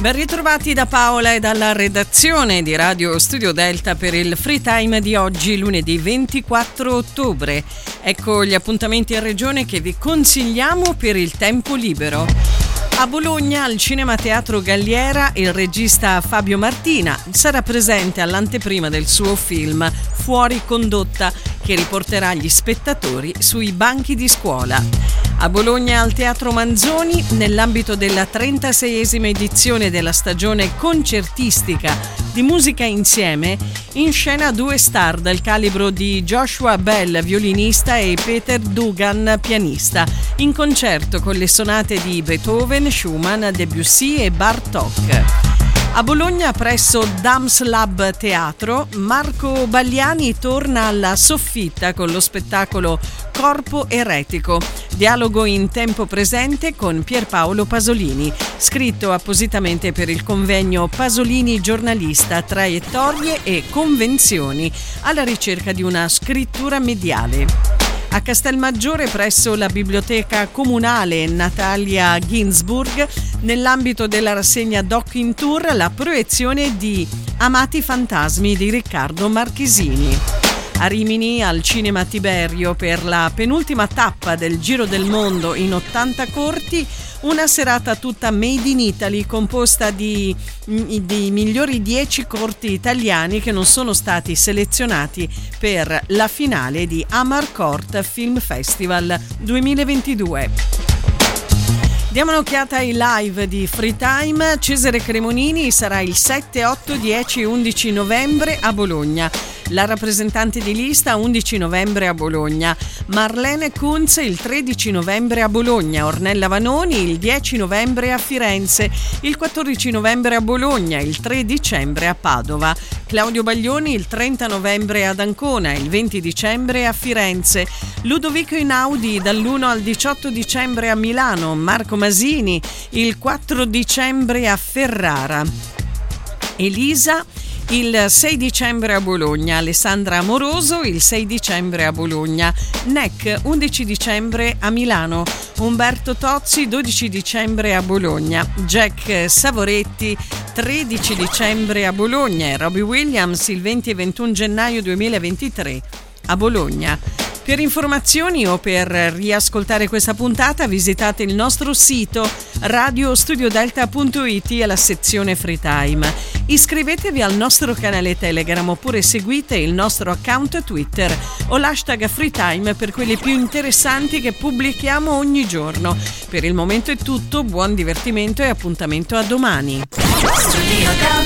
Ben ritrovati da Paola e dalla redazione di Radio Studio Delta per il Free Time di oggi, lunedì 24 ottobre. Ecco gli appuntamenti in regione che vi consigliamo per il tempo libero. A Bologna, al Cinema Teatro Galliera, il regista Fabio Martina sarà presente all'anteprima del suo film Fuori condotta, che riporterà gli spettatori sui banchi di scuola. A Bologna, al Teatro Manzoni, nell'ambito della 36esima edizione della stagione concertistica di Musica Insieme, in scena due star del calibro di Joshua Bell, violinista, e Peter Dugan, pianista, in concerto con le sonate di Beethoven, Schumann, Debussy e Bartók. A Bologna, presso Dams Lab Teatro, Marco Bagliani torna alla soffitta con lo spettacolo Corpo Eretico, dialogo in tempo presente con Pierpaolo Pasolini, scritto appositamente per il convegno Pasolini giornalista, traiettorie e convenzioni, alla ricerca di una scrittura mediale. A Castelmaggiore, presso la Biblioteca Comunale Natalia Ginsburg, nell'ambito della rassegna Doc in Tour, la proiezione di Amati Fantasmi di Riccardo Marchesini. A Rimini, al Cinema Tiberio, per la penultima tappa del Giro del Mondo in 80 corti, una serata tutta made in Italy, composta di migliori 10 corti italiani che non sono stati selezionati per la finale di Amarcord Film Festival 2022. Diamo un'occhiata ai live di Free Time. Cesare Cremonini sarà il 7, 8, 10 e 11 novembre a Bologna. La rappresentante di lista 11 novembre a Bologna, Marlene Kunz il 13 novembre a Bologna, Ornella Vanoni il 10 novembre a Firenze, il 14 novembre a Bologna, il 3 dicembre a Padova, Claudio Baglioni il 30 novembre ad Ancona, il 20 dicembre a Firenze, Ludovico Einaudi dall'1 al 18 dicembre a Milano, Marco Masini il 4 dicembre a Ferrara, Elisa il 6 dicembre a Bologna, Alessandra Amoroso il 6 dicembre a Bologna, NEC 11 dicembre a Milano, Umberto Tozzi 12 dicembre a Bologna, Jack Savoretti 13 dicembre a Bologna e Robbie Williams il 20 e 21 gennaio 2023 a Bologna. Per informazioni o per riascoltare questa puntata visitate il nostro sito radiostudiodelta.it alla sezione Free Time. Iscrivetevi al nostro canale Telegram oppure seguite il nostro account Twitter o l'hashtag Free Time per quelli più interessanti che pubblichiamo ogni giorno. Per il momento è tutto, buon divertimento e appuntamento a domani.